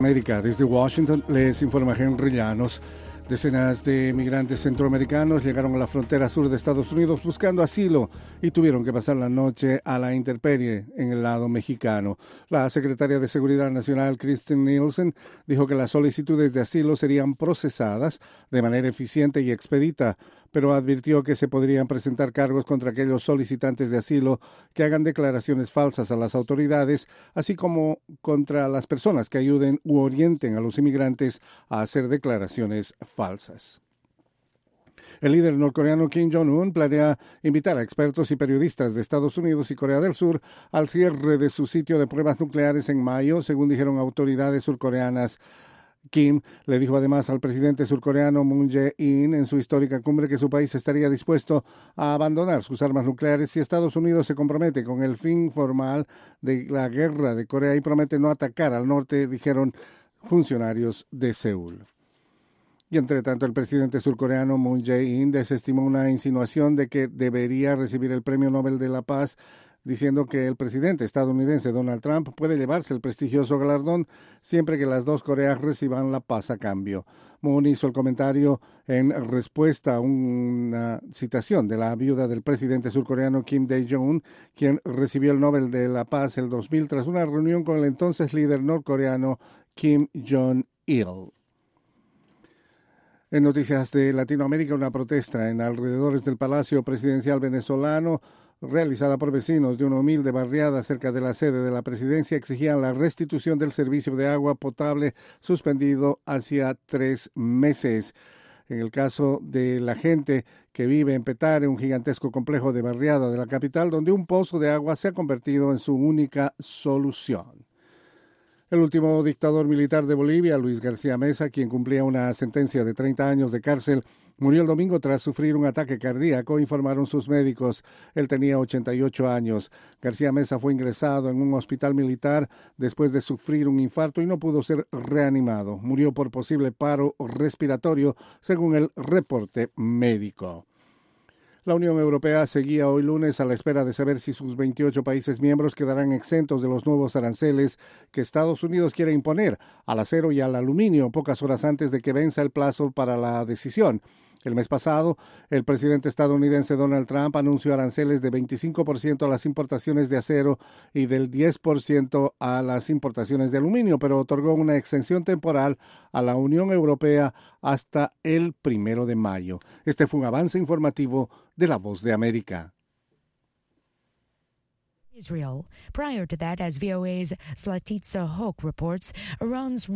América, desde Washington les informa Henry Llanos. Decenas de migrantes centroamericanos llegaron a la frontera sur de Estados Unidos buscando asilo y tuvieron que pasar la noche a la intemperie en el lado mexicano. La secretaria de Seguridad Nacional, Kristen Nielsen, dijo que las solicitudes de asilo serían procesadas de manera eficiente y expedita, pero advirtió que se podrían presentar cargos contra aquellos solicitantes de asilo que hagan declaraciones falsas a las autoridades, así como contra las personas que ayuden u orienten a los inmigrantes a hacer declaraciones falsas. El líder norcoreano Kim Jong-un planea invitar a expertos y periodistas de Estados Unidos y Corea del Sur al cierre de su sitio de pruebas nucleares en mayo, según dijeron autoridades surcoreanas. Kim le dijo además al presidente surcoreano Moon Jae-in en su histórica cumbre que su país estaría dispuesto a abandonar sus armas nucleares si Estados Unidos se compromete con el fin formal de la guerra de Corea y promete no atacar al norte, dijeron funcionarios de Seúl. Y entre tanto, el presidente surcoreano Moon Jae-in desestimó una insinuación de que debería recibir el Premio Nobel de la Paz, diciendo que el presidente estadounidense Donald Trump puede llevarse el prestigioso galardón siempre que las dos Coreas reciban la paz a cambio. Moon hizo el comentario en respuesta a una citación de la viuda del presidente surcoreano Kim Dae-jung, quien recibió el Nobel de la Paz el 2000 tras una reunión con el entonces líder norcoreano Kim Jong-il. En noticias de Latinoamérica, una protesta en alrededores del Palacio Presidencial venezolano realizada por vecinos de una humilde barriada cerca de la sede de la presidencia exigían la restitución del servicio de agua potable suspendido hacía 3 meses. En el caso de la gente que vive en Petare, un gigantesco complejo de barriada de la capital, donde un pozo de agua se ha convertido en su única solución. El último dictador militar de Bolivia, Luis García Meza, quien cumplía una sentencia de 30 años de cárcel, murió el domingo tras sufrir un ataque cardíaco, informaron sus médicos. Él tenía 88 años. García Meza fue ingresado en un hospital militar después de sufrir un infarto y no pudo ser reanimado. Murió por posible paro respiratorio, según el reporte médico. La Unión Europea seguía hoy lunes a la espera de saber si sus 28 países miembros quedarán exentos de los nuevos aranceles que Estados Unidos quiere imponer al acero y al aluminio pocas horas antes de que venza el plazo para la decisión. El mes pasado, el presidente estadounidense Donald Trump anunció aranceles de 25% a las importaciones de acero y del 10% a las importaciones de aluminio, pero otorgó una exención temporal a la Unión Europea hasta el 1 de mayo. Este fue un avance informativo de La Voz de América. Israel. Prior to that, as VOA's Zlatitsa Hoke reports, Iran's